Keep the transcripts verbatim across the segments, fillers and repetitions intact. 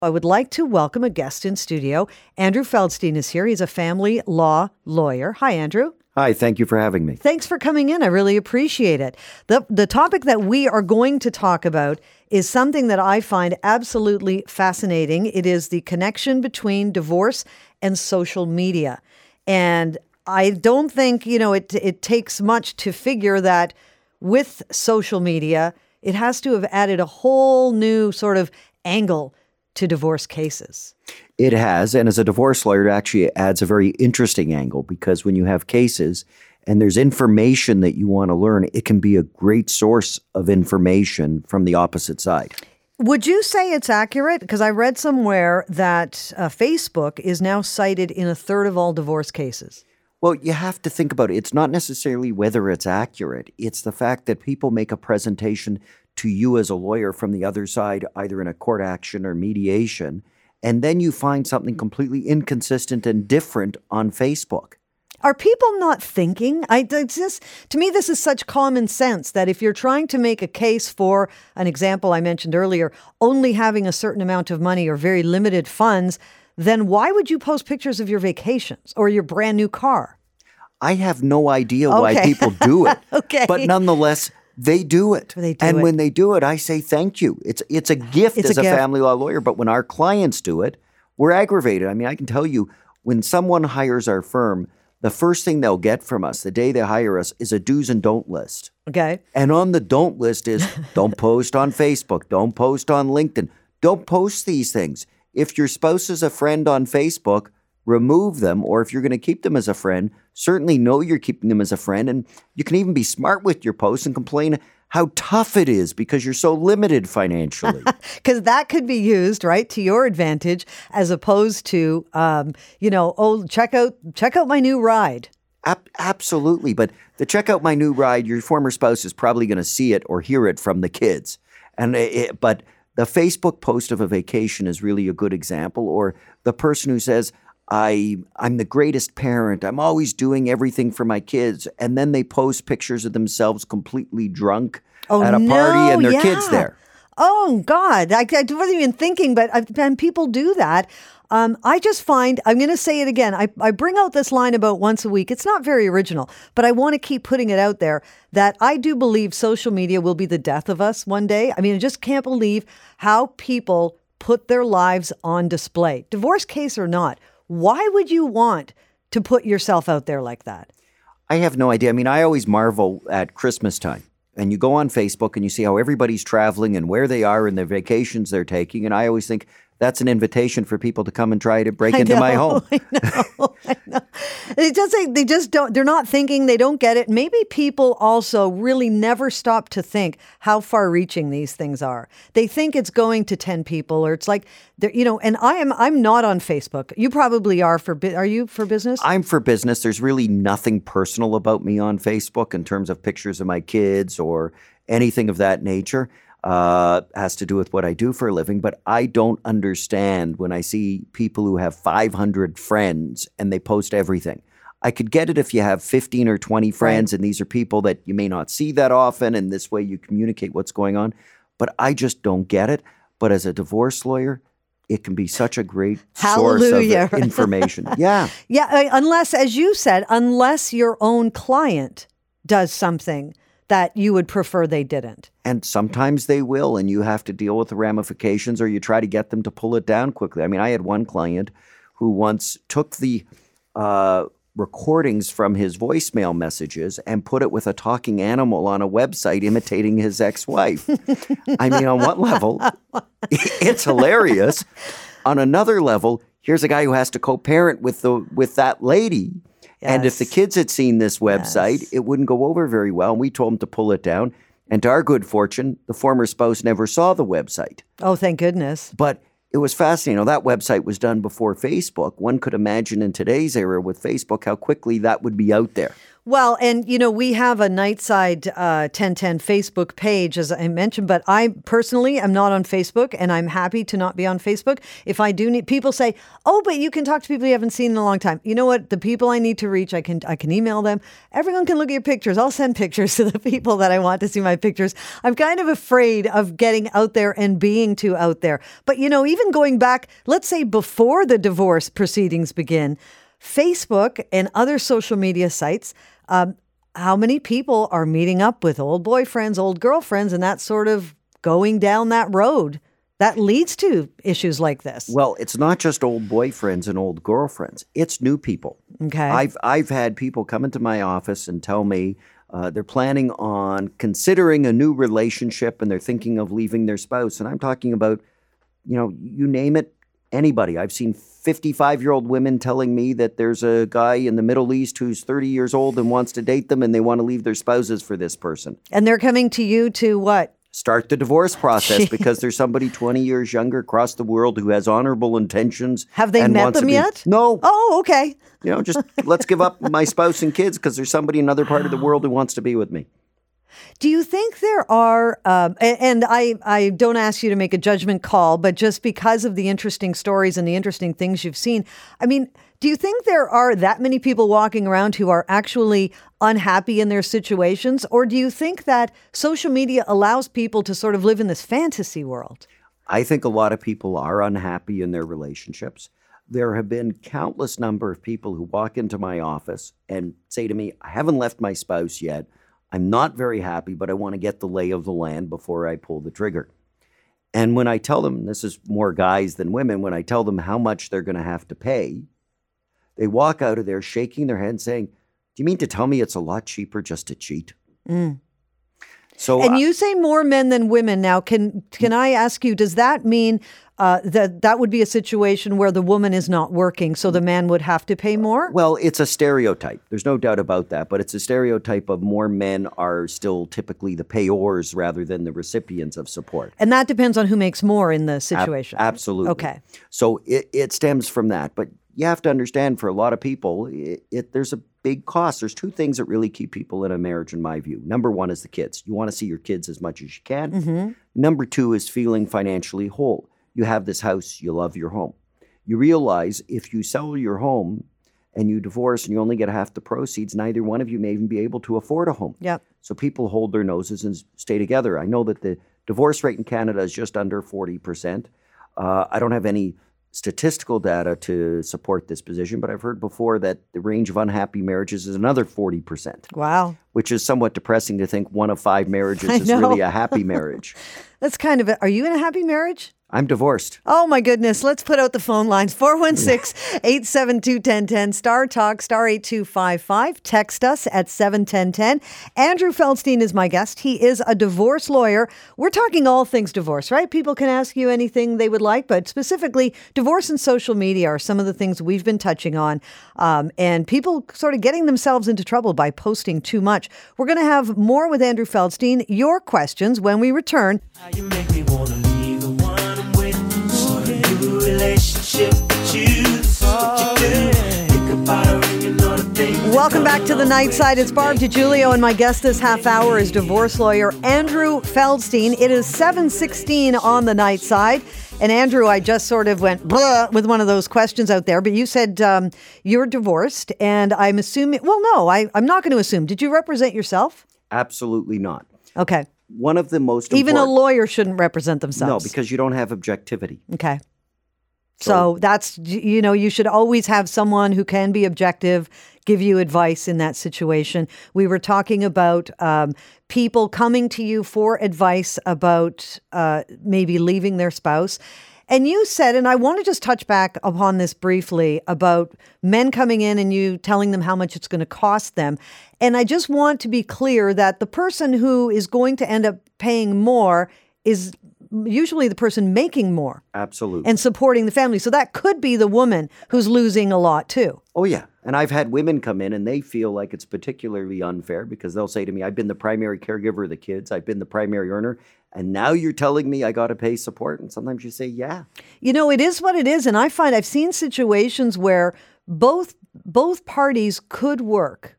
I would like to welcome a guest in studio. Andrew Feldstein is here. He's a family law lawyer. Hi, Andrew. Hi, thank you for having me. Thanks for coming in. I really appreciate it. The the topic that we are going to talk about is something that I find absolutely fascinating. It is the connection between divorce and social media. And I don't think, you know, it it takes much to figure that with social media, it has to have added a whole new sort of angle to divorce cases. It has, and as a divorce lawyer, it actually adds a very interesting angle because when you have cases and there's information that you want to learn, it can be a great source of information from the opposite side. Would you say it's accurate? Because I read somewhere that uh, Facebook is now cited in a third of all divorce cases. Well, you have to think about it. It's not necessarily whether it's accurate. It's the fact that people make a presentation to you as a lawyer from the other side, either in a court action or mediation, and then you find something completely inconsistent and different on Facebook. Are people not thinking? I it's just, to me, this is such common sense that if you're trying to make a case for an example I mentioned earlier, only having a certain amount of money or very limited funds, then why would you post pictures of your vacations or your brand new car? I have no idea why Okay. people do it. Okay. But nonetheless, they do it. They do and it. when they do it, I say thank you. It's it's a gift It's as a a, gift. family law lawyer. But when our clients do it, we're aggravated. I mean, I can tell you, when someone hires our firm, the first thing they'll get from us the day they hire us is a do's and don't list. Okay. And on the don't list is don't post on Facebook, don't post on LinkedIn, don't post these things. If your spouse is a friend on Facebook, remove them. Or if you're going to keep them as a friend, certainly know you're keeping them as a friend. And you can even be smart with your posts and complain how tough it is because you're so limited financially. Because that could be used, right, to your advantage as opposed to, um, you know, oh, check out, check out my new ride. Ab- absolutely. But the check out my new ride, your former spouse is probably going to see it or hear it from the kids. And it, But the Facebook post of a vacation is really a good example. Or the person who says, I, I'm the greatest parent. I'm always doing everything for my kids. And then they post pictures of themselves completely drunk Oh, at a no, party and their yeah. kids there. Oh, God. I, I wasn't even thinking, but I've, and people do that. Um, I just find, I'm going to say it again. I, I bring out this line about once a week. It's not very original, but I want to keep putting it out there that I do believe social media will be the death of us one day. I mean, I just can't believe how people put their lives on display, divorce case or not. Why would you want to put yourself out there like that? I have no idea. I mean, I always marvel at Christmas time. And you go on Facebook and you see how everybody's traveling and where they are and their vacations they're taking. And I always think that's an invitation for people to come and try to break I into know, my home. I know, I know. They just they just don't. They're not thinking. They don't get it. Maybe people also really never stop to think how far-reaching these things are. They think it's going to ten people, or it's like they're, you know. And I am. I'm not on Facebook. You probably are for. bu- Are you for business? I'm for business. There's really nothing personal about me on Facebook in terms of pictures of my kids or anything of that nature. Uh, has to do with what I do for a living, but I don't understand when I see people who have five hundred friends and they post everything. I could get it if you have fifteen or twenty friends, Right. and these are people that you may not see that often, and this way you communicate what's going on. But I just don't get it. But as a divorce lawyer, it can be such a great Hallelujah. source of information. Yeah. Yeah, I- unless, as you said, unless your own client does something that you would prefer they didn't. And sometimes they will, and you have to deal with the ramifications, or you try to get them to pull it down quickly. I mean, I had one client who once took the uh, recordings from his voicemail messages and put it with a talking animal on a website imitating his ex-wife. I mean, on one level, it's hilarious. On another level, here's a guy who has to co-parent with the with that lady. And if the Yes. kids had seen this website, Yes. it wouldn't go over very well. And we told them to pull it down. And to our good fortune, the former spouse never saw the website. Oh, thank goodness. But it was fascinating. You know, that website was done before Facebook. One could imagine in today's era with Facebook how quickly that would be out there. Well, and you know, we have a Nightside uh, ten ten Facebook page, as I mentioned, but I personally am not on Facebook, and I'm happy to not be on Facebook. If I do need, people say, "Oh, but you can talk to people you haven't seen in a long time." You know what? The people I need to reach, I can I can email them. Everyone can look at your pictures. I'll send pictures to the people that I want to see my pictures. I'm kind of afraid of getting out there and being too out there. But you know, even going back, let's say before the divorce proceedings begin, Facebook and other social media sites, um, how many people are meeting up with old boyfriends, old girlfriends, and that sort of going down that road that leads to issues like this? Well, it's not just old boyfriends and old girlfriends. It's new people. Okay. I've, I've had people come into my office and tell me uh, they're planning on considering a new relationship and they're thinking of leaving their spouse. And I'm talking about, you know, you name it, anybody. I've seen fifty-five-year-old women telling me that there's a guy in the Middle East who's thirty years old and wants to date them and they want to leave their spouses for this person. And they're coming to you to what? Start the divorce process because there's somebody twenty years younger across the world who has honorable intentions. Have they and met wants them to be, yet? No. Oh, okay. You know, just let's give up my spouse and kids because there's somebody in another part of the world who wants to be with me. Do you think there are, um, and, and I, I don't ask you to make a judgment call, but just because of the interesting stories and the interesting things you've seen, I mean, do you think there are that many people walking around who are actually unhappy in their situations? Or do you think that social media allows people to sort of live in this fantasy world? I think a lot of people are unhappy in their relationships. There have been countless number of people who walk into my office and say to me, I haven't left my spouse yet. I'm not very happy, but I want to get the lay of the land before I pull the trigger. And when I tell them, this is more guys than women, when I tell them how much they're going to have to pay, they walk out of there shaking their head saying, do you mean to tell me it's a lot cheaper just to cheat? Mm. So, and uh, you say more men than women. Now, can can I ask you, does that mean uh, that that would be a situation where the woman is not working, so the man would have to pay more? Well, it's a stereotype. There's no doubt about that. But it's a stereotype of more men are still typically the payors rather than the recipients of support. And that depends on who makes more in the situation. Ab- absolutely. Okay. So it, it stems from that. But you have to understand, for a lot of people, it, it, there's a big cost. There's two things that really keep people in a marriage, in my view. Number one is the kids. You want to see your kids as much as you can. Mm-hmm. Number two is feeling financially whole. You have this house, you love your home. You realize if you sell your home and you divorce and you only get half the proceeds, neither one of you may even be able to afford a home. Yep. So people hold their noses and stay together. I know that the divorce rate in Canada is just under forty percent. Uh, I don't have any statistical data to support this position, but I've heard before that the range of unhappy marriages is another forty percent. Wow. Which is somewhat depressing to think one of five marriages is really a happy marriage. That's kind of a, are you in a happy marriage? I'm divorced. Oh, my goodness. Let's put out the phone lines. four one six, eight seven two, one zero one zero, Star Talk, star eight two five five. Text us at seven one zero one zero. Andrew Feldstein is my guest. He is a divorce lawyer. We're talking all things divorce, right? People can ask you anything they would like, but specifically divorce and social media are some of the things we've been touching on. Um, and people sort of getting themselves into trouble by posting too much. We're going to have more with Andrew Feldstein. Your questions when we return. How you make me wanna leave the one I'm with. Relationship with you. What you do. Think about her and you know the thing. Welcome back to the Night Side. It's Barb DiGiulio, and my guest this half hour is divorce lawyer Andrew Feldstein. It is seven sixteen on the Night Side. And Andrew, I just sort of went blah with one of those questions out there, but you said um, you're divorced, and I'm assuming, well, no, I, I'm not going to assume. Did you represent yourself? Absolutely not. Okay. One of the most Even important, a lawyer shouldn't represent themselves. No, because you don't have objectivity. Okay. So, so that's, you know, you should always have someone who can be objective, give you advice in that situation. We were talking about um, people coming to you for advice about uh, maybe leaving their spouse. And you said, and I want to just touch back upon this briefly, about men coming in and you telling them how much it's going to cost them. And I just want to be clear that the person who is going to end up paying more is usually the person making more. Absolutely. And supporting the family. So that could be the woman who's losing a lot too. Oh, yeah. And I've had women come in and they feel like it's particularly unfair because they'll say to me, I've been the primary caregiver of the kids. I've been the primary earner. And now you're telling me I got to pay support. And sometimes you say, yeah. You know, it is what it is. And I find I've seen situations where both both parties could work.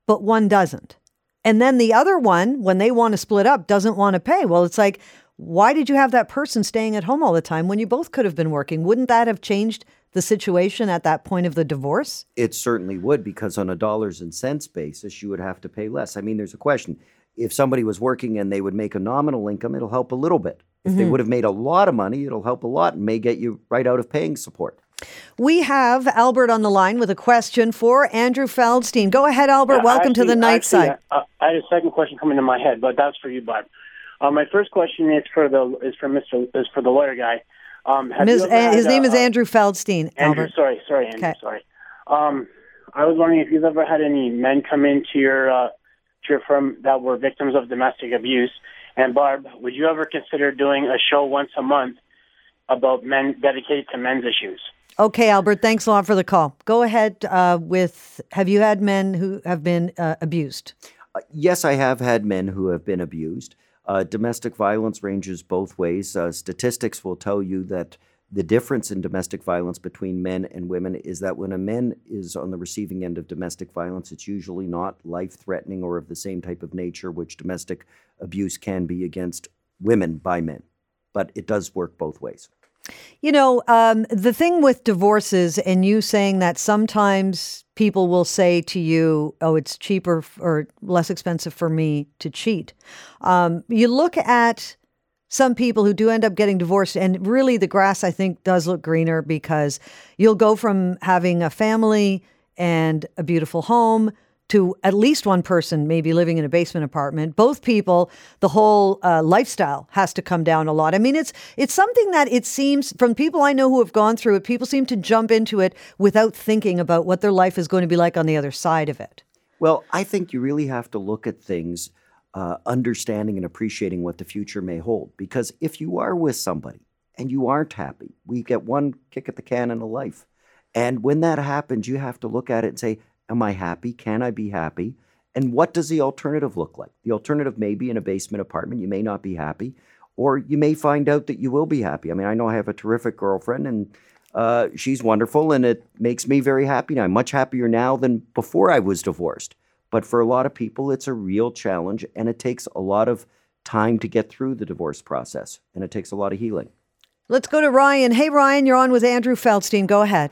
but one doesn't. And then the other one, when they want to split up, doesn't want to pay. Well, it's like, why did you have that person staying at home all the time when you both could have been working? Wouldn't that have changed the situation at that point of the divorce? It certainly would, because on a dollars and cents basis, you would have to pay less. I mean, there's a question. If somebody was working and they would make a nominal income, it'll help a little bit. If mm-hmm. they would have made a lot of money, it'll help a lot and may get you right out of paying support. We have Albert on the line with a question for Andrew Feldstein. Go ahead, Albert. Yeah, Welcome actually, to the night actually, side. Uh, I had a second question coming to my head, but that's for you, Barb. Uh, my first question is for the is for Mister is for the lawyer guy. Um, have Miz, you ever his had, name uh, is Andrew Feldstein. Andrew, Albert. sorry, sorry, Andrew, okay. sorry. Um, I was wondering if you've ever had any men come into your uh, to your firm that were victims of domestic abuse. And Barb, would you ever consider doing a show once a month about men dedicated to men's issues? Okay, Albert, thanks a lot for the call. Go ahead uh, with, have you had men who have been uh, abused? Uh, yes, I have had men who have been abused. Uh, domestic violence ranges both ways. Uh, statistics will tell you that the difference in domestic violence between men and women is that when a man is on the receiving end of domestic violence, it's usually not life-threatening or of the same type of nature which domestic abuse can be against women by men. But it does work both ways. You know, um, the thing with divorces and you saying that sometimes people will say to you, oh, it's cheaper f- or less expensive for me to cheat. Um, you look at some people who do end up getting divorced, and really the grass, I think, does look greener because you'll go from having a family and a beautiful home to at least one person maybe living in a basement apartment. Both people, the whole uh, lifestyle has to come down a lot. I mean, it's it's something that it seems, from people I know who have gone through it, people seem to jump into it without thinking about what their life is going to be like on the other side of it. Well, I think you really have to look at things uh, understanding and appreciating what the future may hold. Because if you are with somebody and you aren't happy, we get one kick at the can in a life. And when that happens, you have to look at it and say, am I happy? Can I be happy? And what does the alternative look like? The alternative may be in a basement apartment. You may not be happy, or you may find out that you will be happy. I mean, I know I have a terrific girlfriend, and uh, she's wonderful, and it makes me very happy now. I'm much happier now than before I was divorced. But for a lot of people, it's a real challenge, and it takes a lot of time to get through the divorce process, and it takes a lot of healing. Let's go to Ryan. Hey, Ryan, you're on with Andrew Feldstein. Go ahead.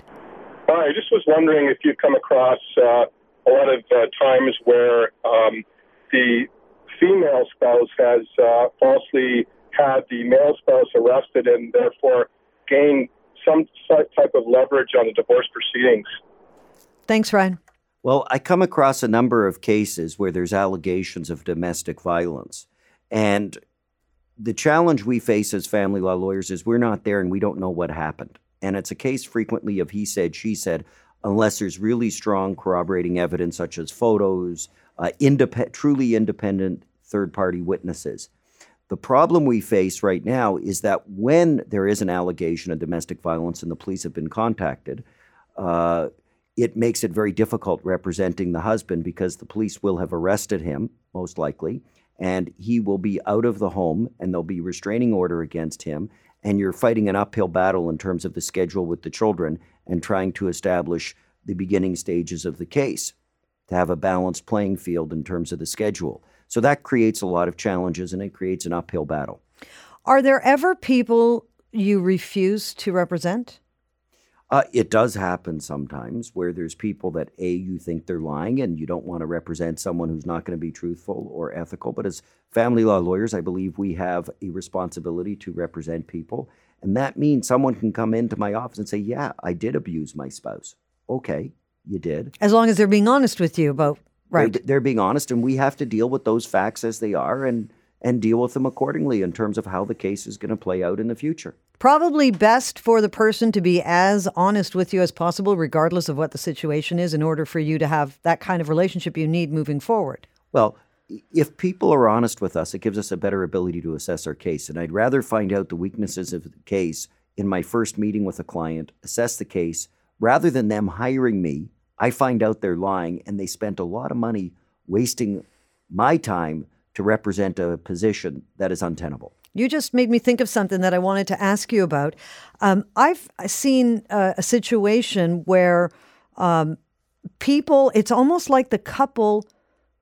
I just was wondering if you've come across uh, a lot of uh, times where um, the female spouse has uh, falsely had the male spouse arrested and therefore gained some type of leverage on the divorce proceedings. Thanks, Ryan. Well, I come across a number of cases where there's allegations of domestic violence. And the challenge we face as family law lawyers is we're not there and we don't know what happened. And it's a case frequently of he said, she said, unless there's really strong corroborating evidence such as photos, uh, indep- truly independent third-party witnesses. The problem we face right now is that when there is an allegation of domestic violence and the police have been contacted, uh, it makes it very difficult representing the husband because the police will have arrested him, most likely, and he will be out of the home and there'll be restraining order against him. And you're fighting an uphill battle in terms of the schedule with the children and trying to establish the beginning stages of the case to have a balanced playing field in terms of the schedule. So that creates a lot of challenges and it creates an uphill battle. Are there ever people you refuse to represent? Uh, it does happen sometimes where there's people that, A, you think they're lying and you don't want to represent someone who's not going to be truthful or ethical. But as family law lawyers, I believe we have a responsibility to represent people. And that means someone can come into my office and say, yeah, I did abuse my spouse. Okay, you did. As long as they're being honest with you about, right. They're, they're being honest, and we have to deal with those facts as they are and, and deal with them accordingly in terms of how the case is going to play out in the future. Probably best for the person to be as honest with you as possible, regardless of what the situation is, in order for you to have that kind of relationship you need moving forward. Well, if people are honest with us, it gives us a better ability to assess our case. And I'd rather find out the weaknesses of the case in my first meeting with a client, assess the case, rather than them hiring me. I find out they're lying and they spent a lot of money wasting my time to represent a position that is untenable. You just made me think of something that I wanted to ask you about. Um, I've seen uh, a situation where um, people, it's almost like the couple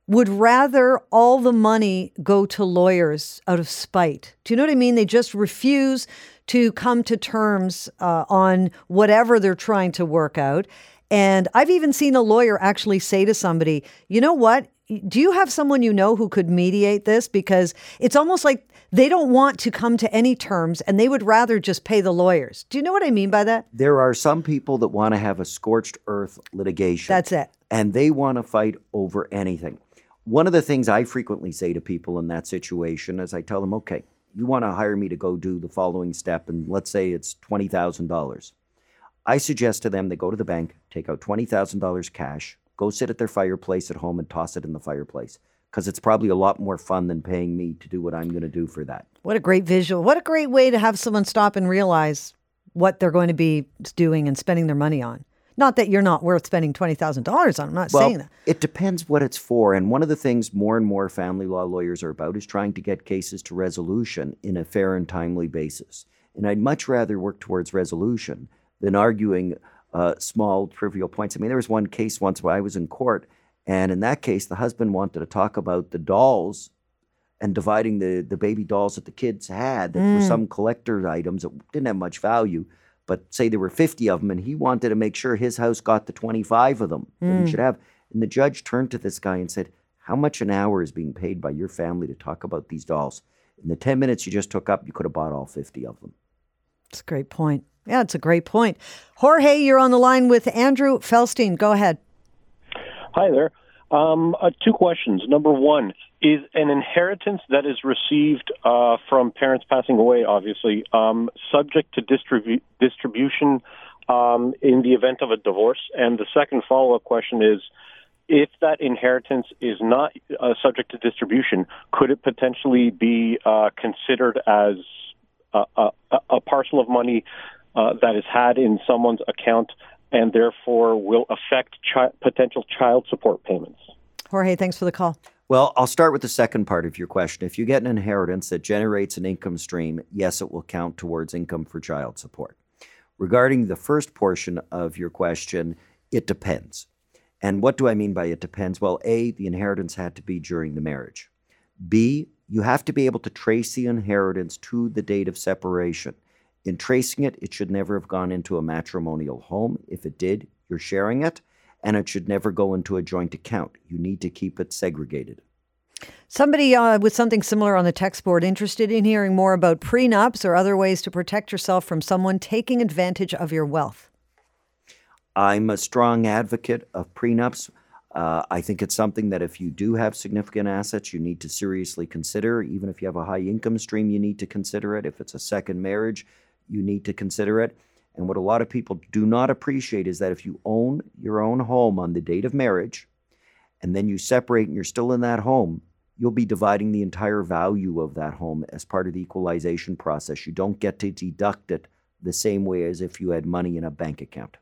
would rather all the money go to lawyers out of spite. Do you know what I mean? They just refuse to come to terms uh, on whatever they're trying to work out. And I've even seen a lawyer actually say to somebody, you know what? Do you have someone you know who could mediate this? Because it's almost like they don't want to come to any terms and they would rather just pay the lawyers. Do you know what I mean by that? There are some people that want to have a scorched earth litigation. That's it. And they want to fight over anything. One of the things I frequently say to people in that situation is I tell them, okay, you want to hire me to go do the following step, and let's say it's twenty thousand dollars. I suggest to them they go to the bank, take out twenty thousand dollars cash, go sit at their fireplace at home and toss it in the fireplace, because it's probably a lot more fun than paying me to do what I'm going to do for that. What a great visual. What a great way to have someone stop and realize what they're going to be doing and spending their money on. Not that you're not worth spending twenty thousand dollars on. I'm not well, saying that. It depends what it's for. And one of the things more and more family law lawyers are about is trying to get cases to resolution in a fair and timely basis. And I'd much rather work towards resolution than arguing uh, small, trivial points. I mean, there was one case once where I was in court, and in that case, the husband wanted to talk about the dolls and dividing the, the baby dolls that the kids had that Mm. were some collector items that didn't have much value. But say there were fifty of them, and he wanted to make sure his house got the twenty-five of them that Mm. he should have. And the judge turned to this guy and said, how much an hour is being paid by your family to talk about these dolls? In the ten minutes you just took up, you could have bought all fifty of them. It's a great point. Yeah, it's a great point. Jorge, you're on the line with Andrew Felstein. Go ahead. Hi there. Um, uh, two questions. Number one, is an inheritance that is received uh, from parents passing away, obviously, um, subject to distribu- distribution um, in the event of a divorce? And the second follow-up question is, if that inheritance is not uh, subject to distribution, could it potentially be uh, considered as a, a, a parcel of money uh, that is had in someone's account and therefore will affect chi- potential child support payments? Jorge, thanks for the call. Well, I'll start with the second part of your question. If you get an inheritance that generates an income stream, yes, it will count towards income for child support. Regarding the first portion of your question, it depends. And what do I mean by it depends? Well, A, the inheritance had to be during the marriage. B, you have to be able to trace the inheritance to the date of separation. In tracing it, it should never have gone into a matrimonial home. If it did, you're sharing it. And it should never go into a joint account. You need to keep it segregated. Somebody uh, with something similar on the text board interested in hearing more about prenups or other ways to protect yourself from someone taking advantage of your wealth. I'm a strong advocate of prenups. Uh, I think it's something that if you do have significant assets, you need to seriously consider. Even if you have a high income stream, you need to consider it. If it's a second marriage, you need to consider it. And what a lot of people do not appreciate is that if you own your own home on the date of marriage, and then you separate and you're still in that home, you'll be dividing the entire value of that home as part of the equalization process. You don't get to deduct it the same way as if you had money in a bank account.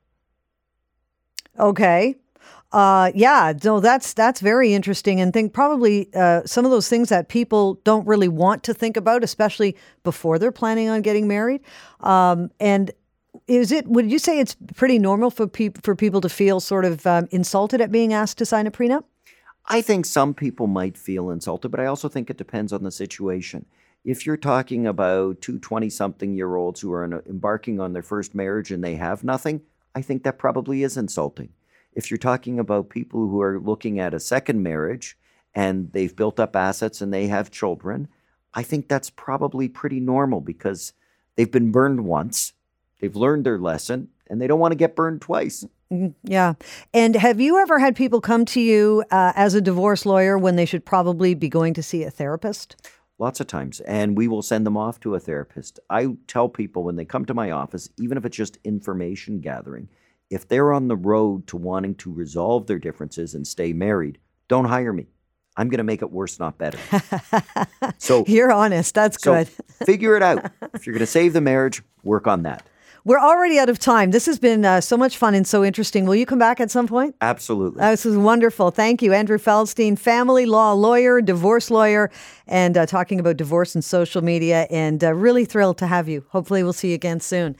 Okay. Uh, yeah, no, that's that's very interesting, and think probably uh, some of those things that people don't really want to think about, especially before they're planning on getting married. Um, and Is it? Would you say it's pretty normal for people for people to feel sort of um, insulted at being asked to sign a prenup? I think some people might feel insulted, but I also think it depends on the situation. If you're talking about two twenty-something-year-olds who are in a, embarking on their first marriage and they have nothing, I think that probably is insulting. If you're talking about people who are looking at a second marriage and they've built up assets and they have children, I think that's probably pretty normal because they've been burned once. They've learned their lesson, and they don't want to get burned twice. Yeah. And have you ever had people come to you uh, as a divorce lawyer when they should probably be going to see a therapist? Lots of times, and we will send them off to a therapist. I tell people when they come to my office, even if it's just information gathering, if they're on the road to wanting to resolve their differences and stay married, don't hire me. I'm going to make it worse, not better. So you're honest. That's so good. Figure it out. If you're going to save the marriage, work on that. We're already out of time. This has been uh, so much fun and so interesting. Will you come back at some point? Absolutely. Uh, this is wonderful. Thank you. Andrew Felstein, family law lawyer, divorce lawyer, and uh, talking about divorce and social media. And uh, really thrilled to have you. Hopefully we'll see you again soon.